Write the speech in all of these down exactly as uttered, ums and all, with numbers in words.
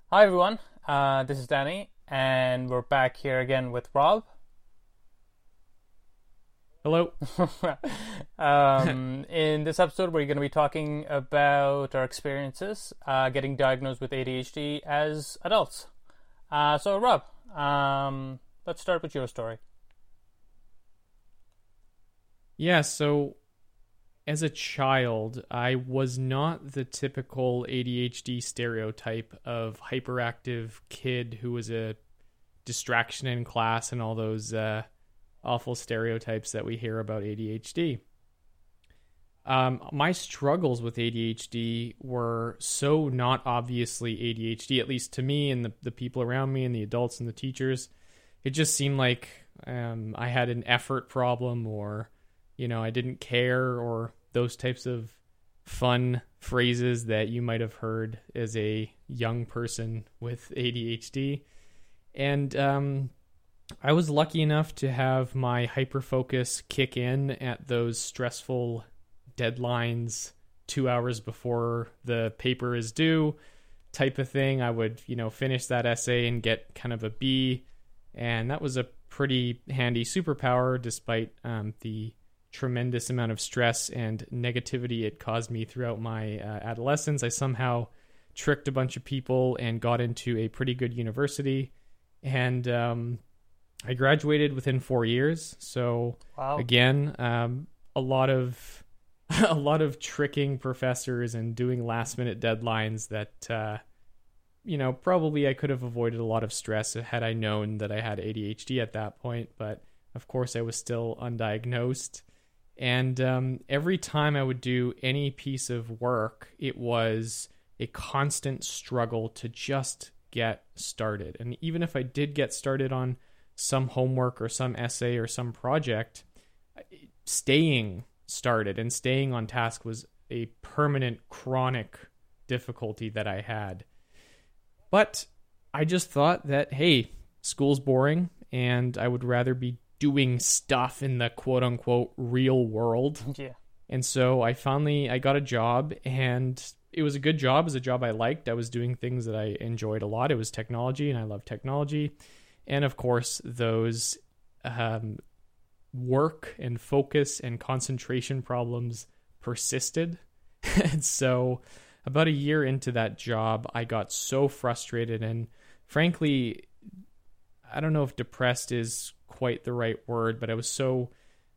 Hi everyone, uh, this is Danny, and we're back here again with Rob. Hello. um, in this episode, we're going to be talking about our experiences uh, getting diagnosed with A D H D as adults. Uh, so, Rob, um, let's start with your story. Yeah, so as a child, I was not the typical A D H D stereotype of hyperactive kid who was a distraction in class and all those uh, awful stereotypes that we hear about A D H D. Um, my struggles with A D H D were so not obviously A D H D, at least to me and the, the people around me and the adults and the teachers. It just seemed like um, I had an effort problem, or, you know, I didn't care, or those types of fun phrases that you might have heard as a young person with A D H D. And um, I was lucky enough to have my hyperfocus kick in at those stressful deadlines two hours before the paper is due type of thing. I would, you know, finish that essay and get kind of a B. And that was a pretty handy superpower despite um, the tremendous amount of stress and negativity it caused me throughout my uh, adolescence. I somehow tricked a bunch of people and got into a pretty good university. And um, I graduated within four years. So Wow. again, um, a lot of a lot of tricking professors and doing last minute deadlines that, uh, you know, probably I could have avoided a lot of stress had I known that I had A D H D at that point. But of course, I was still undiagnosed. And um, every time I would do any piece of work, it was a constant struggle to just get started. And even if I did get started on some homework or some essay or some project, staying started and staying on task was a permanent, chronic difficulty that I had. But I just thought that, hey, school's boring and I would rather be doing stuff in the quote-unquote real world. Yeah. And so I finally, I got a job, and it was a good job. It was a job I liked. I was doing things that I enjoyed a lot. It was technology, and I love technology. And of course, those um, work and focus and concentration problems persisted. And so about a year into that job, I got so frustrated, and frankly, I don't know if depressed is quite the right word, but I was so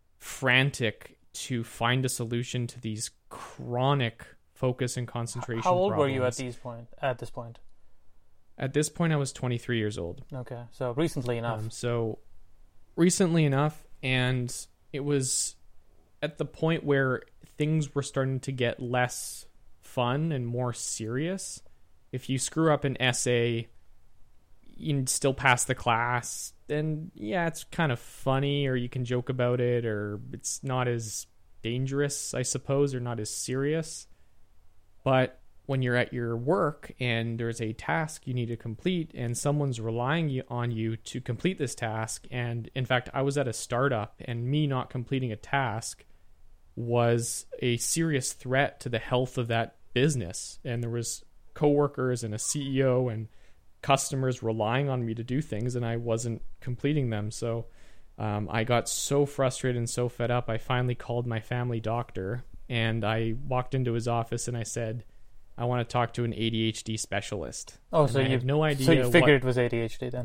frantic to find a solution to these chronic focus and concentration How old problems. were you at these point? At this point? At this point, I was twenty-three years old. Okay, so recently enough. Um, so recently enough, and it was at the point where things were starting to get less fun and more serious. If you screw up an essay, you can still pass the class, then yeah, it's kind of funny, or you can joke about it, or it's not as dangerous, I suppose, or not as serious. But when you're at your work and there's a task you need to complete and someone's relying on you to complete this task, and in fact, I was at a startup, and me not completing a task was a serious threat to the health of that business. And there was coworkers and a C E O and customers relying on me to do things, and I wasn't completing them. So um, I got so frustrated and so fed up, I finally called my family doctor, and I walked into his office and I said, I want to talk to an A D H D specialist. Oh, and so I you have no idea. So you figured what, it was A D H D then?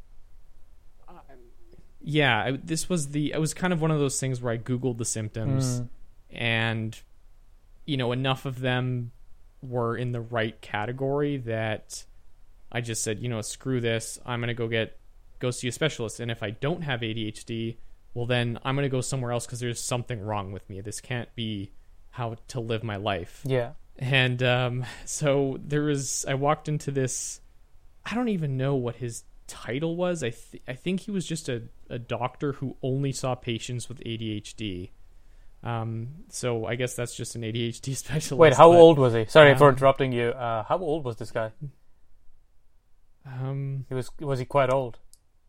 yeah, I, this was the. It was kind of one of those things where I Googled the symptoms, Mm. and you know, enough of them were in the right category that I just said, you know, screw this. I'm going to go get, go see a specialist. And if I don't have A D H D, well, then I'm going to go somewhere else because there's something wrong with me. This can't be how to live my life. Yeah. And um, so there was, I walked into this, I don't even know what his title was. I, th- I think he was just a, a doctor who only saw patients with A D H D. Um, so I guess that's just an A D H D specialist. Wait, how but, old was he? Sorry um, for interrupting you. Uh, how old was this guy? Um, He was was he quite old?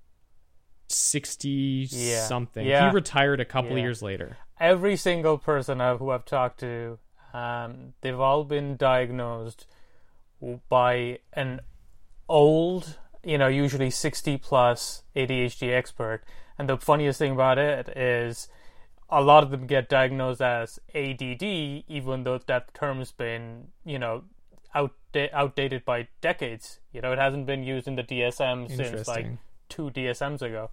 sixty Yeah. something. Yeah. He retired a couple Yeah. years later. Every single person I've, who I've talked to, um, they've all been diagnosed by an old, you know, usually sixty plus A D H D expert. And the funniest thing about it is a lot of them get diagnosed as A D D, even though that term's been, you know, out outdated by decades. You know, it hasn't been used in the D S M since like two D S Ms ago.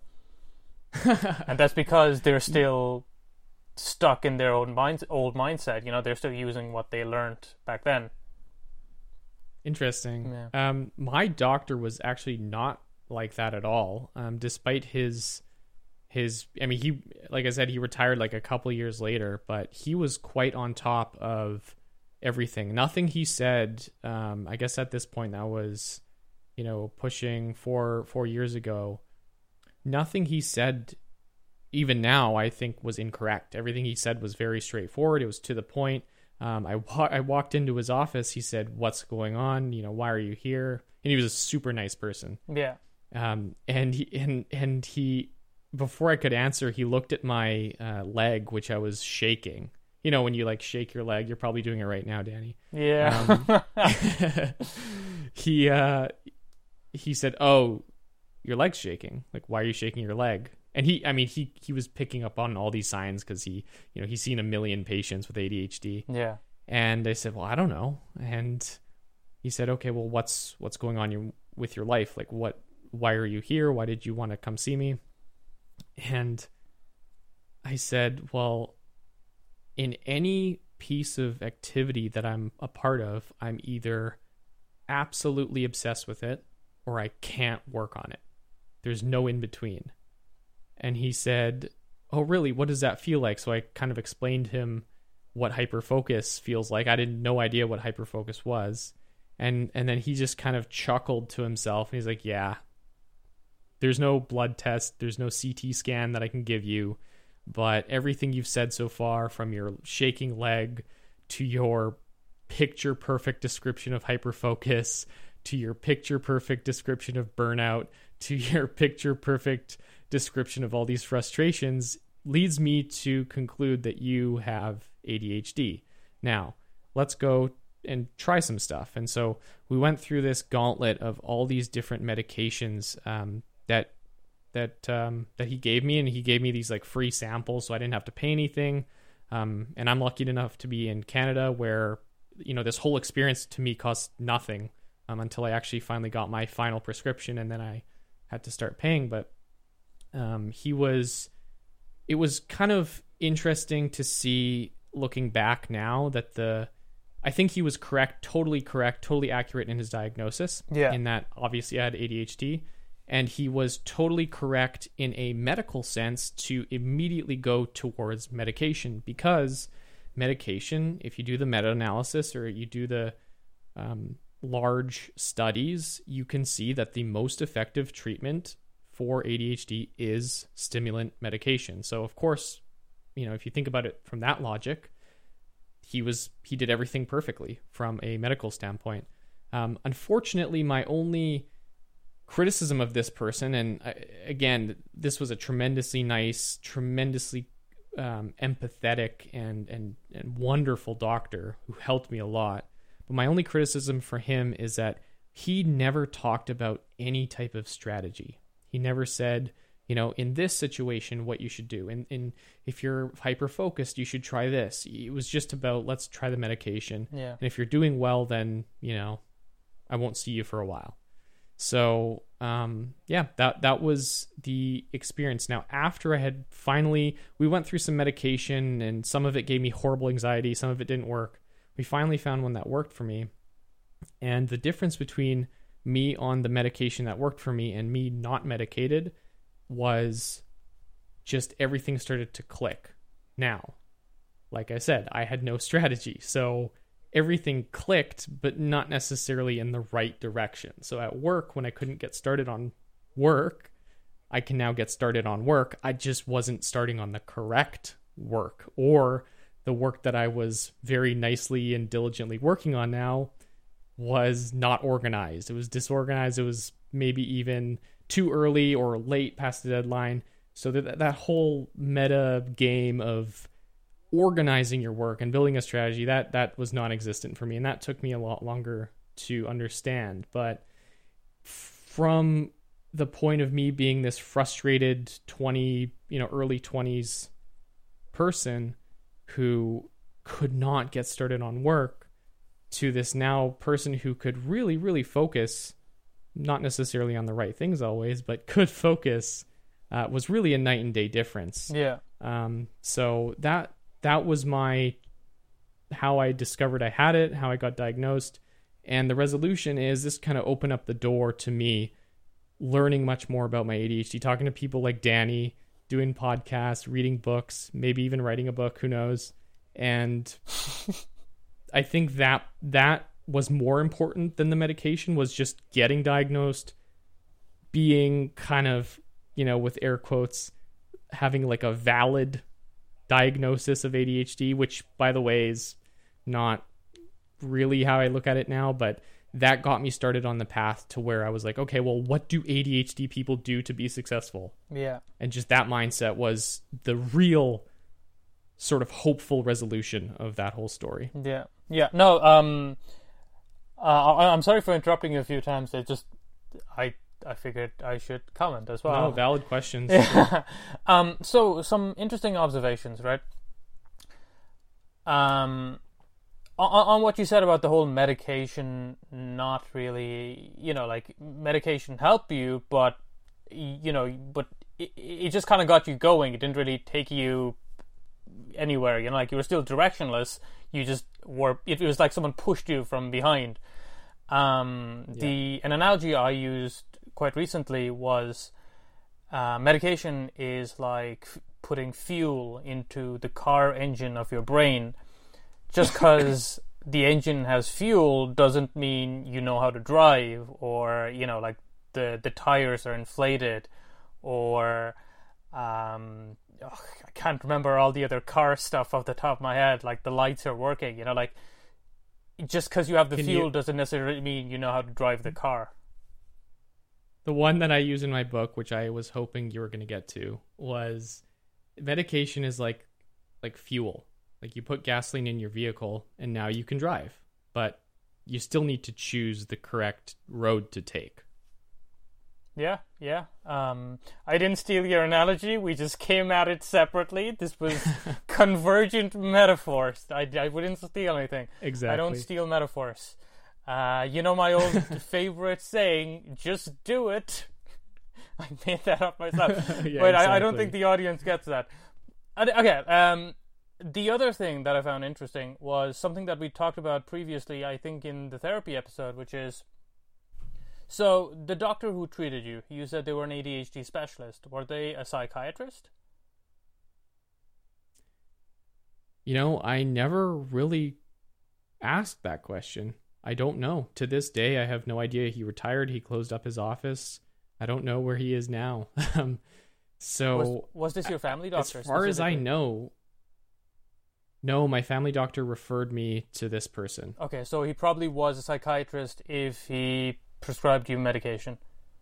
And that's because they're still stuck in their own mind, old mindset. You know, they're still using what they learned back then. Interesting. Yeah. Um, my doctor was actually not like that at all. Um, despite his, his, I mean, he, like I said, he retired like a couple years later, but he was quite on top of everything. Nothing he said, um, I guess at this point that was, you know, pushing four, four years ago. Nothing he said, even now, I think was incorrect. Everything he said was very straightforward. It was to the point. Um, I, wa- I walked into his office. He said, "What's going on? You know, why are you here?" And he was a super nice person. Yeah. Um, and he, and, and he, before I could answer, he looked at my uh, leg, which I was shaking. You know, when you like shake your leg, you're probably doing it right now, Danny. Yeah. Um, he, uh, he said, "Oh, your leg's shaking. Like, why are you shaking your leg?" And he, I mean, he, he was picking up on all these signs because he, you know, he's seen a million patients with A D H D. Yeah. And I said, "Well, I don't know." And he said, "Okay, well, what's, what's going on your, with your life? Like, what, why are you here? Why did you want to come see me?" And I said, "Well, in any piece of activity that I'm a part of, I'm either absolutely obsessed with it or I can't work on it. There's no in between." And he said, "Oh, really? What does that feel like?" So I kind of explained to him what hyperfocus feels like. I didn't no idea what hyperfocus was. And and then he just kind of chuckled to himself. And he's like, "Yeah, there's no blood test. There's no C T scan that I can give you. But everything you've said so far, from your shaking leg to your picture perfect description of hyperfocus, to your picture perfect description of burnout, to your picture perfect description of all these frustrations, leads me to conclude that you have A D H D. Now, let's go and try some stuff." And so we went through this gauntlet of all these different medications um, that that um, that he gave me, and he gave me these like free samples, so I didn't have to pay anything. Um, and I'm lucky enough to be in Canada, where, you know, this whole experience to me cost nothing um, until I actually finally got my final prescription, and then I had to start paying. But um, he was, it was kind of interesting to see, looking back now, that the, I think he was correct, totally correct, totally accurate in his diagnosis. Yeah. In that, obviously, I had A D H D. And he was totally correct in a medical sense to immediately go towards medication, because medication, if you do the meta-analysis or you do the um, large studies, you can see that the most effective treatment for A D H D is stimulant medication. So, of course, you know, if you think about it from that logic, he was he did everything perfectly from a medical standpoint. Um, unfortunately, my only criticism of this person, and I, again, this was a tremendously nice, tremendously um, empathetic and, and and wonderful doctor who helped me a lot. But my only criticism for him is that he never talked about any type of strategy. He never said, you know, in this situation, what you should do. And, and if you're hyper-focused, you should try this. It was just about, let's try the medication. Yeah. And if you're doing well, then, you know, I won't see you for a while. So, um, yeah, that, that was the experience. Now, after I had finally, we went through some medication, and some of it gave me horrible anxiety. Some of it didn't work. We finally found one that worked for me. And the difference between me on the medication that worked for me and me not medicated was just everything started to click. Now, like I said, I had no strategy. So everything clicked, but not necessarily in the right direction. So at work, when I couldn't get started on work, I can now get started on work. I just wasn't starting on the correct work, or the work that I was very nicely and diligently working on now was not organized. It was disorganized. It was maybe even too early or late past the deadline. So that that whole meta game of organizing your work and building a strategy, that that was non-existent for me, and that took me a lot longer to understand. But from the point of me being this frustrated twenty, you know, early twenties person who could not get started on work to this now person who could really, really focus, not necessarily on the right things always, but could focus, uh, was really a night and day difference. Yeah. Um, so that, that was my, how I discovered I had it, how I got diagnosed. And the resolution is this kind of opened up the door to me learning much more about my A D H D, talking to people like Danny, doing podcasts, reading books, maybe even writing a book, who knows. And I think that that was more important than the medication, was just getting diagnosed, being kind of, you know, with air quotes, having like a valid diagnosis of A D H D, which, by the way, is not really how I look at it now, but that got me started on the path to where I was like, okay, well, what do A D H D people do to be successful? Yeah. And just that mindset was the real sort of hopeful resolution of that whole story. Yeah. Yeah. No, um, uh, I, I'm sorry for interrupting you a few times. It just, I, I figured I should comment as well. No, valid questions. Yeah. um, so some interesting observations, right? Um, on, on what you said about the whole medication not really, you know, like medication helped you, but, you know, but it, it just kind of got you going. It didn't really take you anywhere, you know, like you were still directionless. You just were, it was like someone pushed you from behind. Um, Yeah. the, an analogy I used quite recently was, uh, medication is like f- putting fuel into the car engine of your brain. Just because the engine has fuel doesn't mean you know how to drive, or, you know, like the, the tires are inflated, or um, ugh, I can't remember all the other car stuff off the top of my head, like the lights are working, you know, like just because you have the Can fuel you- doesn't necessarily mean you know how to drive the car. The one that I use in my book, which I was hoping you were going to get to, was medication is like like fuel. Like you put gasoline in your vehicle and now you can drive, but you still need to choose the correct road to take. Yeah, yeah. Um, I didn't steal your analogy. We just came at it separately. This was convergent metaphors. I, I wouldn't steal anything. Exactly. I don't steal metaphors. Uh, you know my old favorite saying, just do it. I made that up myself. Yeah, but I, I don't exactly. think the audience gets that. And- Okay, um, the other thing that I found interesting was something that we talked about previously, I think in the therapy episode, which is, so the doctor who treated you, you said they were an A D H D specialist. Were they a psychiatrist? You know, I never really asked that question. I don't know. To this day, I have no idea. He retired. He closed up his office. I don't know where he is now. um, so, Was, was this your family doctor? as far as I specifically? know, no, my family doctor referred me to this person. Okay, so he probably was a psychiatrist if he prescribed you medication.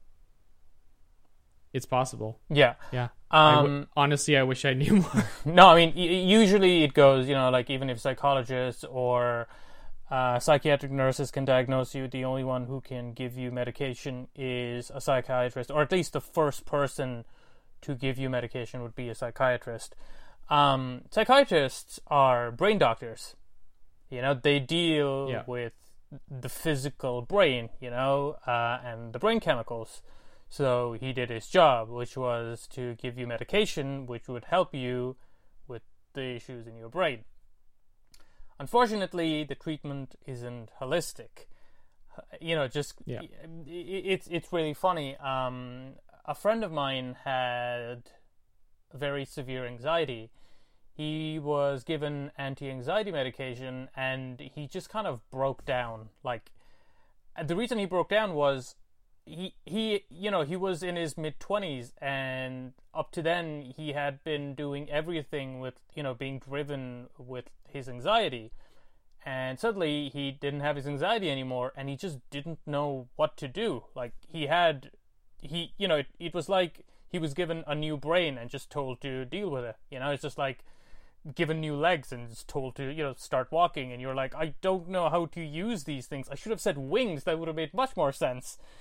It's possible. Yeah. Yeah. I Um, w- honestly, I wish I knew more. No, I mean, y- usually it goes, you know, like even if psychologists or uh, psychiatric nurses can diagnose you, the only one who can give you medication is a psychiatrist, or at least the first person to give you medication would be a psychiatrist. Um, psychiatrists are brain doctors. You know, they deal Yeah. with the physical brain, you know, uh, and the brain chemicals. So he did his job, which was to give you medication which would help you with the issues in your brain. Unfortunately, the treatment isn't holistic. You know, just Yeah. i- it's it's really funny. Um, a friend of mine had very severe anxiety. He was given anti-anxiety medication, and he just kind of broke down. Like, and the reason he broke down was he he you know he was in his mid twenties, and up to then he had been doing everything with, you know, being driven with his anxiety, and suddenly he didn't have his anxiety anymore, and he just didn't know what to do. Like he had he you know it, it was like he was given a new brain and just told to deal with it. You know, it's just like given new legs and just told to, you know, start walking, and you're like, I don't know how to use these things. I should have said wings. That would have made much more sense.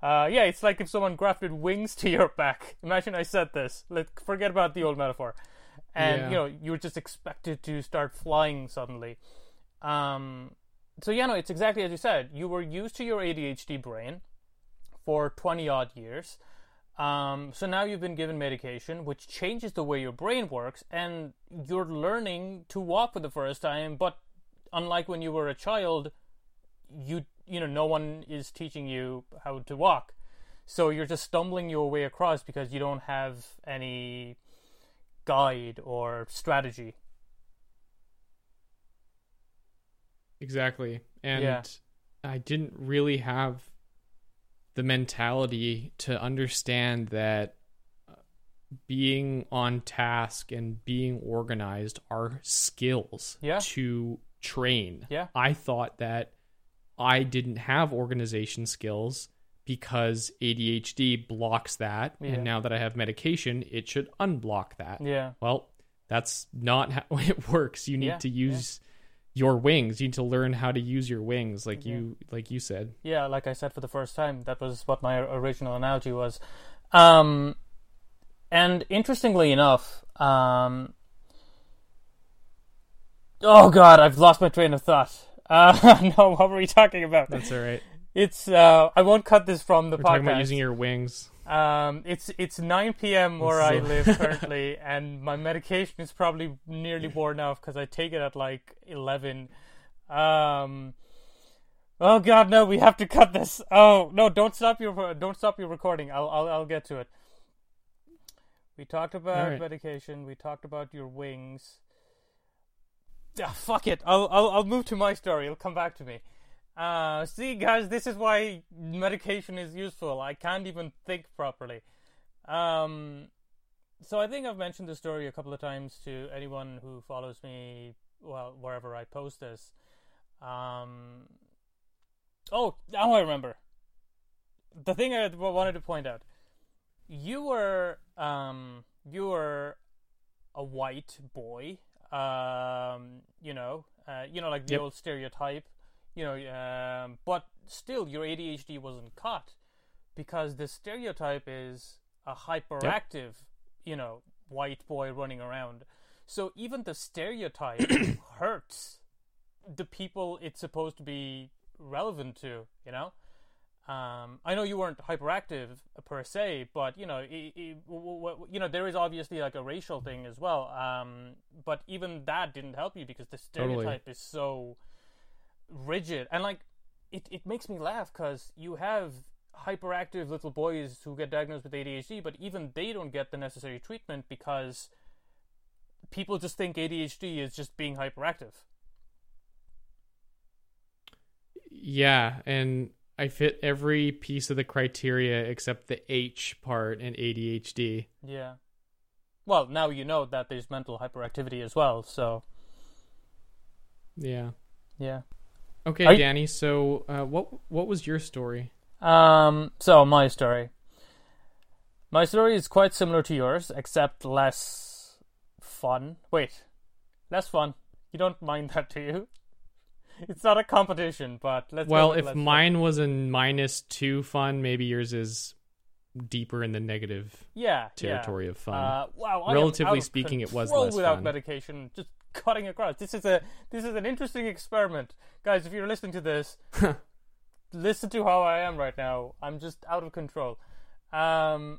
Uh, yeah, it's like if someone grafted wings to your back. Imagine I said this. Let forget about the old metaphor, and Yeah. you know you were just expected to start flying suddenly. Um, so yeah, no, it's exactly as you said. You were used to your A D H D brain for twenty odd years. Um, so now you've been given medication, which changes the way your brain works, and you're learning to walk for the first time. But unlike when you were a child, you you know no one is teaching you how to walk, so you're just stumbling your way across because you don't have any guide or strategy. Exactly. And Yeah. I didn't really have the mentality to understand that being on task and being organized are skills Yeah. to train. Yeah. I thought that I didn't have organization skills because A D H D blocks that. Yeah. And now that I have medication, it should unblock that. Yeah. Well, that's not how it works. You need Yeah, to use your wings. You need to learn how to use your wings, like Yeah. you like you said. Yeah, like I said for the first time, that was what my original analogy was. Um, and interestingly enough, um, oh god, I've lost my train of thought. Uh, no, what were we talking about? That's all right. It's uh, I won't cut this from the We're podcast. talking about using your wings. Um, it's it's nine p.m. where So- I live currently, and my medication is probably nearly worn off because I take it at like eleven. Um, oh god, no, we have to cut this. Oh no, don't stop your don't stop your recording. I'll I'll I'll get to it. We talked about All right. medication. We talked about your wings. Ah, fuck it. I'll I'll I'll move to my story. It'll come back to me. Uh, see, guys, this is why medication is useful. I can't even think properly. Um, so I think I've mentioned the story a couple of times to anyone who follows me, well, wherever I post this. Um, oh, now I remember. The thing I wanted to point out. You were, um, you were a white boy, um, you know, uh, you know, like the Yep. old stereotype. You know, um, but still, your A D H D wasn't cut because the stereotype is a hyperactive, you know, white boy running around. So even the stereotype hurts the people it's supposed to be relevant to. You know, um, I know you weren't hyperactive per se, but you know, it, it, w- w- you know, there is obviously like a racial thing as well. Um, but even that didn't help you because the stereotype Totally. is so rigid, and like it, it makes me laugh because you have hyperactive little boys who get diagnosed with A D H D, but even they don't get the necessary treatment because people just think A D H D is just being hyperactive. Yeah, and I fit every piece of the criteria except the H part in A D H D. Yeah. Well, now you know that there's mental hyperactivity as well, so Yeah. yeah. Okay, Are you- Danny. So, uh, what what was your story? Um, so my story. My story is quite similar to yours, except less fun. Wait, less fun. You don't mind that, do you? It's not a competition, but let's. go Well, with if less fun. mine was a minus two fun, maybe yours is deeper in the negative yeah, territory yeah. of fun. Uh, wow, I am Relatively out of speaking, it was control less without fun. medication. Just cutting across. This is a this is an interesting experiment, guys. If you're listening to this, listen to how I am right now. I'm just out of control. Um.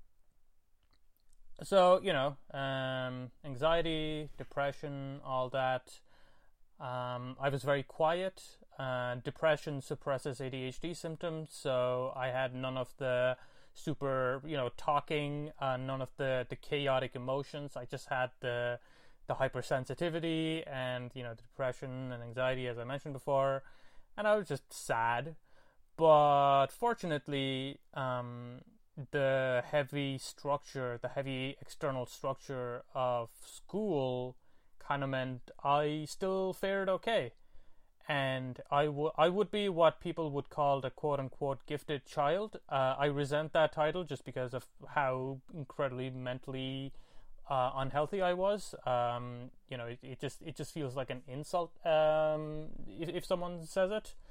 So you know, um, anxiety, depression, all that. Um, I was very quiet. Uh, depression suppresses A D H D symptoms, so I had none of the super, you know, talking, uh, none of the, the chaotic emotions. I just had the the hypersensitivity and, you know, the depression and anxiety, as I mentioned before, and I was just sad. But fortunately, um, the heavy structure, the heavy external structure of school kind of meant I still fared okay. And I, w- I would be what people would call the quote-unquote gifted child. Uh, I resent that title just because of how incredibly mentally uh, unhealthy I was. Um, you know, it, it just it just feels like an insult um, if, if someone says it.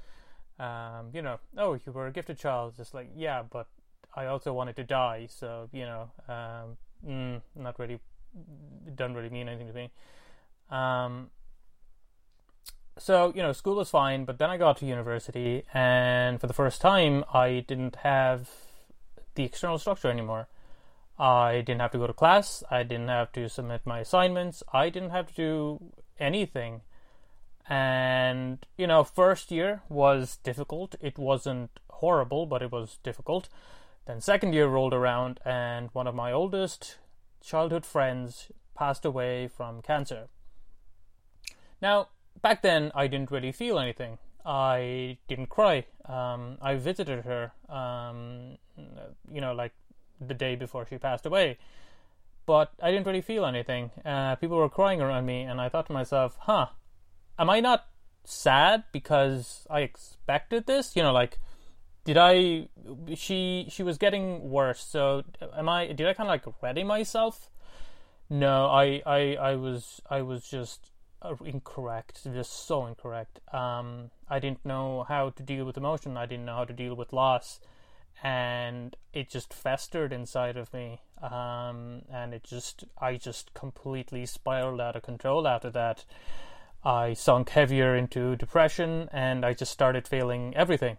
Um, you know, oh, you were a gifted child. Just like, yeah, but I also wanted to die. So, you know, um, mm, not really, it doesn't really mean anything to me. Um, so, you know, school was fine, but then I got to university, and for the first time, I didn't have the external structure anymore. I didn't have to go to class. I didn't have to submit my assignments. I didn't have to do anything. And, you know, first year was difficult. It wasn't horrible, but it was difficult. Then second year rolled around, and one of my oldest childhood friends passed away from cancer. Now, back then, I didn't really feel anything. I didn't cry. Um, I visited her, um, you know, like the day before she passed away. But I didn't really feel anything. Uh, people were crying around me, and I thought to myself, huh, am I not sad because I expected this? You know, like, did I, she, she was getting worse. So am I, did I kind of like ready myself? No, I, I, I was, I was just incorrect, just so incorrect. Um, I didn't know how to deal with emotion. I didn't know how to deal with loss. And it just festered inside of me. Um, and it just, I just completely spiraled out of control after that. I sunk heavier into depression, and I just started failing everything.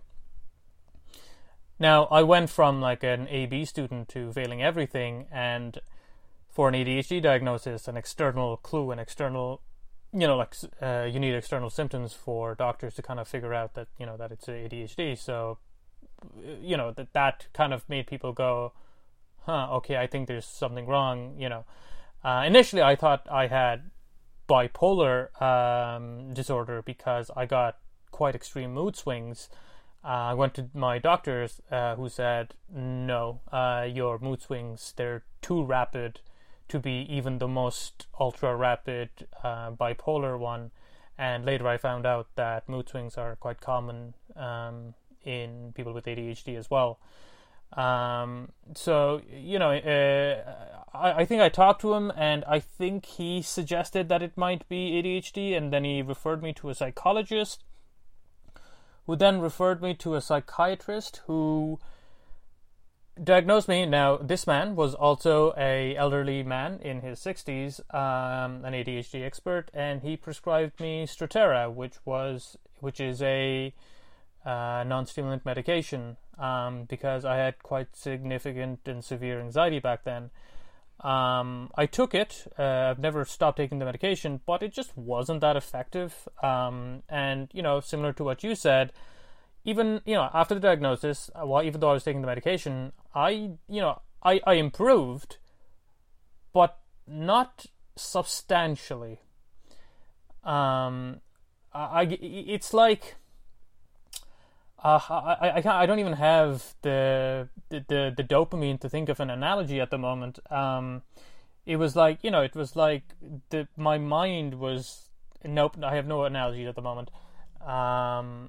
Now, I went from like an A B student to failing everything, and for an A D H D diagnosis, an external clue, an external, you know, like uh, you need external symptoms for doctors to kind of figure out that, you know, that it's A D H D. So, you know, that that kind of made people go, huh, okay, I think there's something wrong, you know. Uh, initially, I thought I had bipolar um, disorder because I got quite extreme mood swings. Uh, I went to my doctors uh, who said, no, uh, your mood swings, they're too rapid to be even the most ultra rapid uh, bipolar one. And later I found out that mood swings are quite common um, in people with A D H D as well. Um, so, you know, uh, I, I think I talked to him, and I think he suggested that it might be A D H D, and then he referred me to a psychologist, who then referred me to a psychiatrist who diagnosed me. Now, this man was also a elderly man in his sixties, um, an A D H D expert, and he prescribed me Strattera, which was, which is a uh, non-stimulant medication, um, because I had quite significant and severe anxiety back then. Um, I took it. Uh, I've never stopped taking the medication, but it just wasn't that effective. Um, and, you know, similar to what you said, even, you know, after the diagnosis, well, even though I was taking the medication, I, you know, I, I improved, but not substantially. Um, I, I it's like, Uh, I, I I don't even have the, the the dopamine to think of an analogy at the moment. Um, it was like, you know, it was like the my mind was nope. I have no analogy at the moment. Um,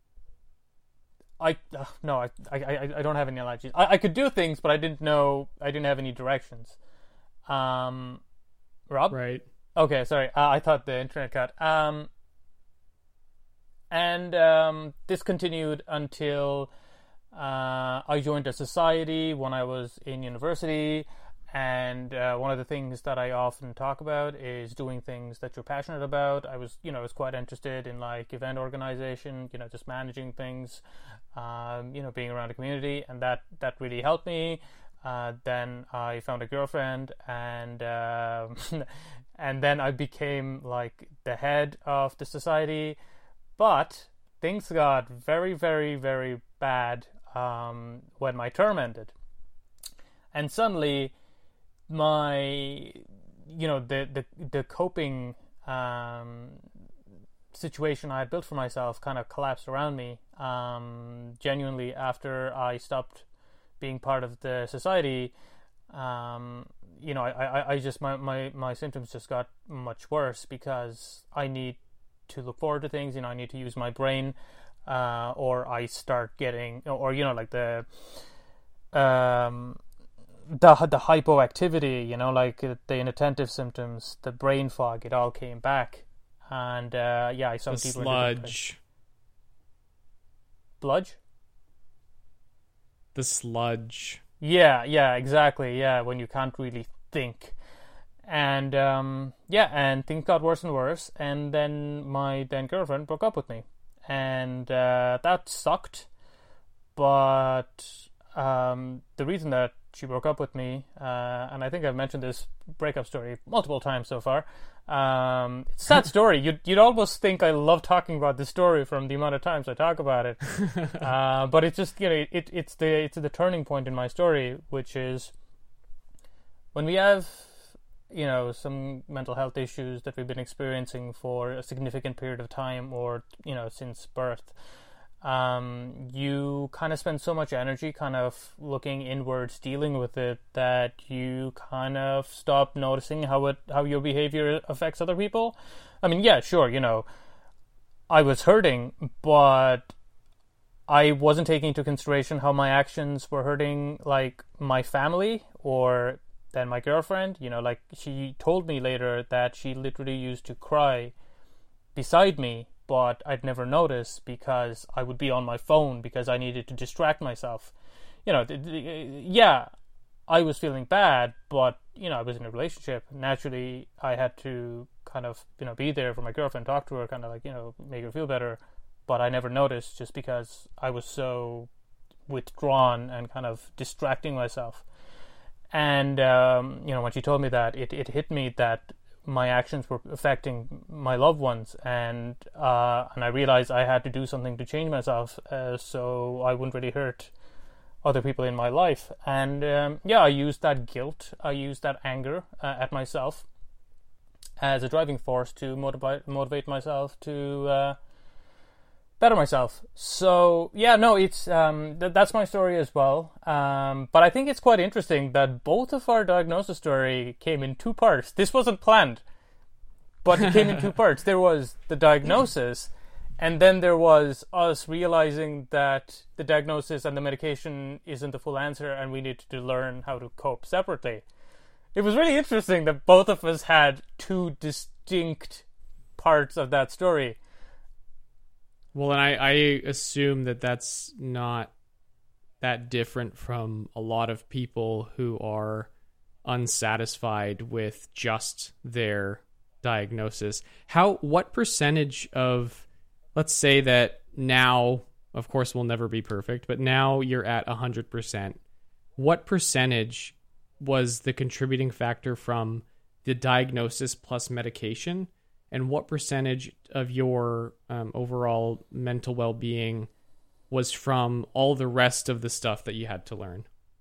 I uh, no, I, I I don't have any analogies. I, I could do things, but I didn't know. I didn't have any directions. Um, Rob? Right. Okay, sorry. Uh, I thought the internet cut. Um. And um, this continued until uh, I joined a society when I was in university. And uh, one of the things that I often talk about is doing things that you're passionate about. I was, you know, I was quite interested in like event organization, you know, just managing things, um, you know, being around a community, and that that really helped me. Uh, then I found a girlfriend, and uh, and then I became like the head of the society. But things got very, very, very bad um, when my term ended. And suddenly, my, you know, the, the, the coping um, situation I had built for myself kind of collapsed around me. Um, genuinely, after I stopped being part of the society, um, you know, I, I, I just, my, my, my symptoms just got much worse because I need to look forward to things, you know, I need to use my brain, uh, or I start getting, or, you know, like the, um, the, the hypoactivity, you know, like uh, the inattentive symptoms, the brain fog, it all came back. And, uh, yeah, I saw the people. sludge. Bludge? The sludge. Yeah, yeah, exactly. Yeah, when you can't really think. And um, yeah, and things got worse and worse. And then my then girlfriend broke up with me, and uh, that sucked. But um, the reason that she broke up with me, uh, and I think I've mentioned this breakup story multiple times so far. Um, it's a sad story. You'd you'd almost think I love talking about this story from the amount of times I talk about it. uh, but it's just, you know, it it's the it's the turning point in my story, which is when we have, you know, some mental health issues that we've been experiencing for a significant period of time, or, you know, since birth. Um, you kind of spend so much energy kind of looking inwards, dealing with it, that you kind of stop noticing how it how your behavior affects other people. I mean, yeah, sure, you know, I was hurting, but I wasn't taking into consideration how my actions were hurting, like, my family or then my girlfriend. You know, like, she told me later that she literally used to cry beside me, but I'd never notice because I would be on my phone because I needed to distract myself. You know, th- th- yeah, I was feeling bad, but, you know, I was in a relationship. Naturally, I had to kind of, you know, be there for my girlfriend, talk to her, kind of like, you know, make her feel better. But I never noticed just because I was so withdrawn and kind of distracting myself. And, um, you know, when she told me that, it, it hit me that my actions were affecting my loved ones, and uh, and I realized I had to do something to change myself, uh, so I wouldn't really hurt other people in my life. And um, yeah, I used that guilt, I used that anger uh, at myself as a driving force to motivate motivate myself to uh, better myself. So yeah, no, it's um, th- that's my story as well. Um, but I think it's quite interesting that both of our diagnosis story came in two parts. This wasn't planned, but it came in two parts. There was the diagnosis, and then there was us realizing that the diagnosis and the medication isn't the full answer, and we need to learn how to cope separately. It was really interesting that both of us had two distinct parts of that story. Well, and I, I assume that that's not that different from a lot of people who are unsatisfied with just their diagnosis. How, what percentage of, let's say that now, of course we'll never be perfect, but now you're at one hundred percent. What percentage was the contributing factor from the diagnosis plus medication? And what percentage of your um, overall mental well-being was from all the rest of the stuff that you had to learn?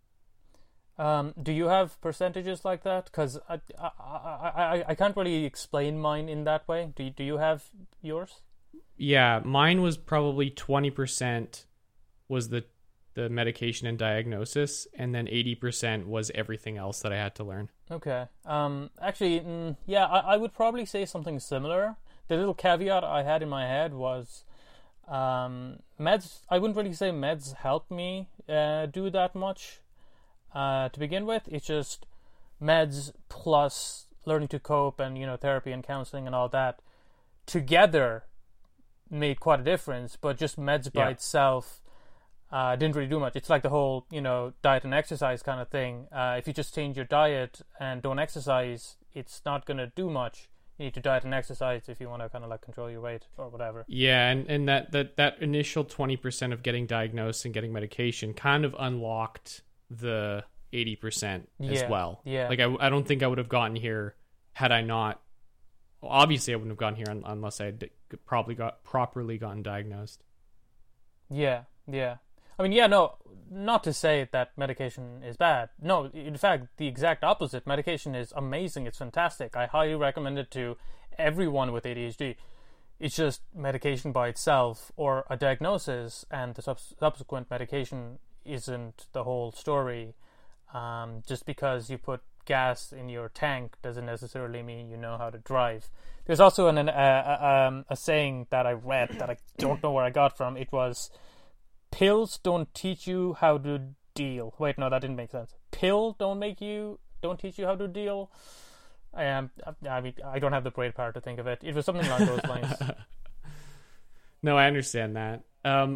Um, do you have percentages like that? Because I, I, I, I can't really explain mine in that way. Do you, do you have yours? Yeah, mine was probably twenty percent was the, the medication and diagnosis, and then eighty percent was everything else that I had to learn. Okay. Um. Actually, mm, yeah, I, I would probably say something similar. The little caveat I had in my head was um, meds. I wouldn't really say meds helped me uh, do that much uh, to begin with. It's just meds plus learning to cope and, you know, therapy and counseling and all that together made quite a difference. But just meds by Yeah. itself Uh, didn't really do much. It's like the whole, you know, diet and exercise kind of thing. Uh, if you just change your diet and don't exercise, it's not going to do much. You need to diet and exercise if you want to kind of like control your weight or whatever. Yeah, and, and that, that, that initial twenty percent of getting diagnosed and getting medication kind of unlocked the eighty percent as Yeah, well. yeah. Like, I, I don't think I would have gotten here had I not... Well, obviously, I wouldn't have gotten here un, unless I had probably got properly gotten diagnosed. Yeah, yeah. I mean, yeah, no, not to say that medication is bad. No, in fact, the exact opposite. Medication is amazing. It's fantastic. I highly recommend it to everyone with A D H D. It's just medication by itself or a diagnosis and the sub- subsequent medication isn't the whole story. Um, just because you put gas in your tank doesn't necessarily mean you know how to drive. There's also an, an, uh, um, a saying that I read that I don't know where I got from. It was... Pills don't teach you how to deal. Wait, no, that didn't make sense. Pill don't make you, don't teach you how to deal. I am, I mean, I don't have the brain power to think of it. It was something along those lines. No, I understand that. Um,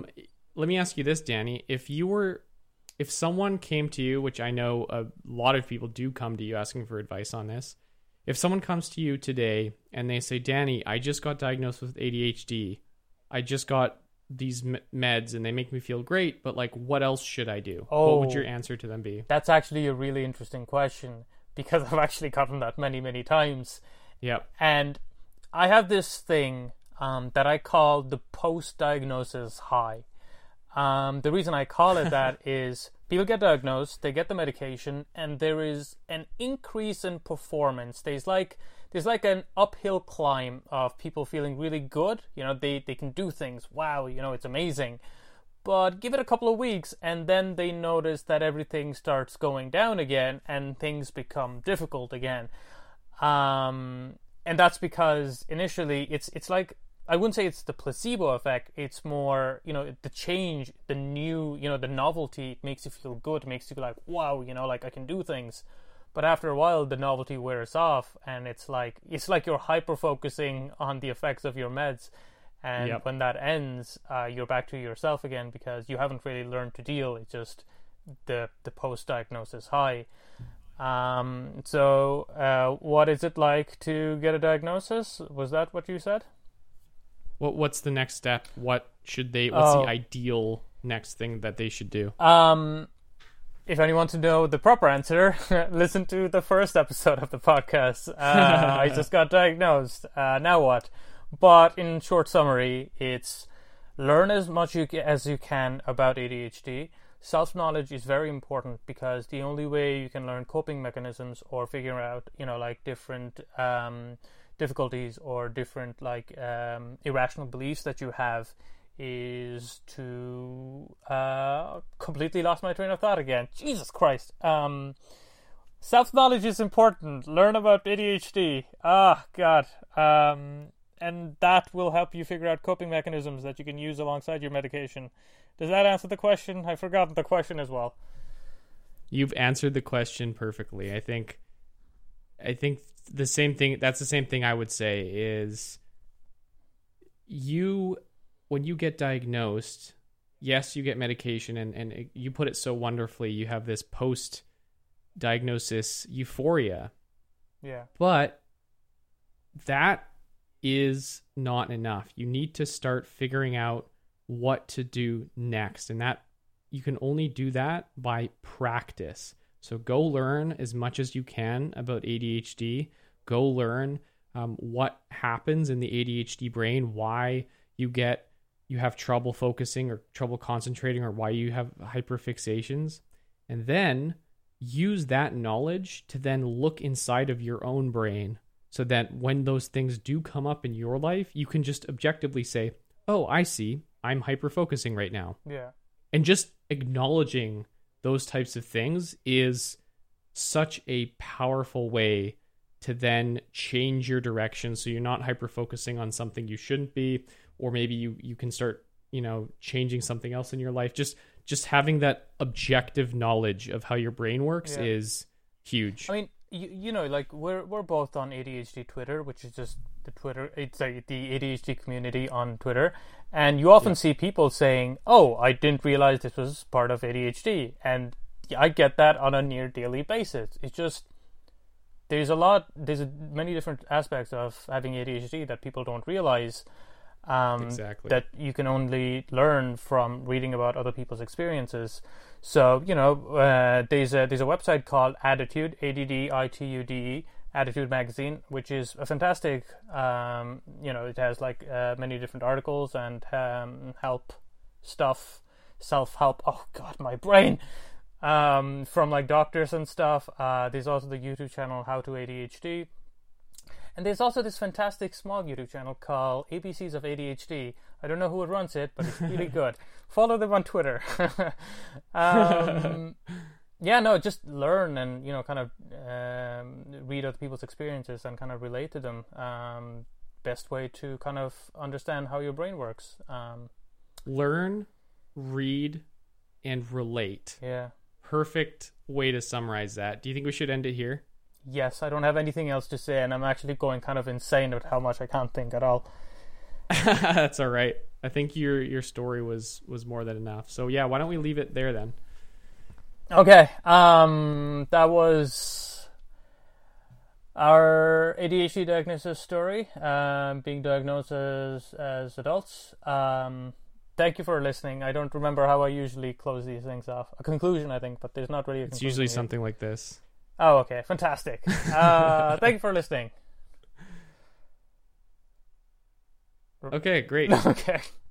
let me ask you this, Danny. If you were, if someone came to you, which I know a lot of people do come to you asking for advice on this. If someone comes to you today and they say, Danny, I just got diagnosed with A D H D. I just got these meds and they make me feel great, but like, what else should I do? Oh, what would your answer to them be? That's actually a really interesting question, because I've actually gotten that many, many times. Yep. And I have this thing um, that I call the post-diagnosis high. Um, the reason I call it that is people get diagnosed, they get the medication, and there is an increase in performance. There's like there's like an uphill climb of people feeling really good. You know, they, they can do things. Wow, you know, it's amazing. But give it a couple of weeks, and then they notice that everything starts going down again, and things become difficult again. Um, and that's because initially it's it's like, I wouldn't say it's the placebo effect. It's more, you know, the change, the new, you know, the novelty makes you feel good, makes you be like, wow, you know, like I can do things. But after a while, the novelty wears off, and it's like it's like you're hyper focusing on the effects of your meds, and yep. when that ends, uh, you're back to yourself again, because you haven't really learned to deal. It's just the the post diagnosis high. Um, so, uh, what is it like to get a diagnosis? Was that what you said? What What's the next step? What should they? What's oh. the ideal next thing that they should do? Um. If anyone wants to know the proper answer, listen to the first episode of the podcast. Uh, I just got diagnosed. Uh, now what? But in short summary, it's learn as much you, as you can about A D H D. Self-knowledge is very important, because the only way you can learn coping mechanisms or figure out, you know, like different um, difficulties or different like um, irrational beliefs that you have is to uh completely lost my train of thought again. Jesus Christ. Um self-knowledge is important. Learn about A D H D. Ah, God. Um and that will help you figure out coping mechanisms that you can use alongside your medication. Does that answer the question? I've forgotten the question as well. You've answered the question perfectly. I think I think the same thing that's the same thing I would say is you when you get diagnosed, yes, you get medication, and, and it, you put it so wonderfully. You have this post-diagnosis euphoria. Yeah. But that is not enough. You need to start figuring out what to do next. And that you can only do that by practice. So go learn as much as you can about A D H D. Go learn um, what happens in the A D H D brain, why you get you have trouble focusing or trouble concentrating, or why you have hyperfixations, and then use that knowledge to then look inside of your own brain, so that when those things do come up in your life, you can just objectively say, oh, I see, I'm hyperfocusing right now. Yeah. And just acknowledging those types of things is such a powerful way to then change your direction, so you're not hyper-focusing on something you shouldn't be, or maybe you, you can start, you know, changing something else in your life. Just just having that objective knowledge of how your brain works yeah. is huge. I mean, you, you know, like we're we're both on A D H D Twitter, which is just the Twitter, it's like the A D H D community on Twitter, and you often yeah. see people saying, "Oh, I didn't realize this was part of A D H D," and I get that on a near daily basis. It's just there's a lot, there's a, many different aspects of having A D H D that people don't realize. Um, exactly. That you can only learn from reading about other people's experiences. So, you know, uh, there's a there's a website called Additude, A D D I T U D E, Additude Magazine, which is a fantastic, um, you know, it has like uh, many different articles and um, help stuff, self-help. Oh, God, my brain. Um, from like doctors and stuff. Uh, there's also the YouTube channel How to A D H D. And there's also this fantastic small YouTube channel called A B Cs of A D H D. I don't know who runs it, but it's really good. Follow them on Twitter. um, yeah, no, just learn and, you know, kind of um, read other people's experiences and kind of relate to them. Um, best way to kind of understand how your brain works. Um, learn, read, and relate. Yeah. Perfect way to summarize that. Do you think we should end it here? Yes, I don't have anything else to say, and I'm actually going kind of insane with how much I can't think at all. That's all right. I think your your story was was more than enough. So yeah, why don't we leave it there then? Okay. Um, that was our A D H D diagnosis story. Um, being diagnosed as as adults. Um, thank you for listening. I don't remember how I usually close these things off. A conclusion, I think, but there's not really a It's conclusion usually yet. something like this. Oh, okay. Fantastic. Uh, thank you for listening. Okay, great. Okay.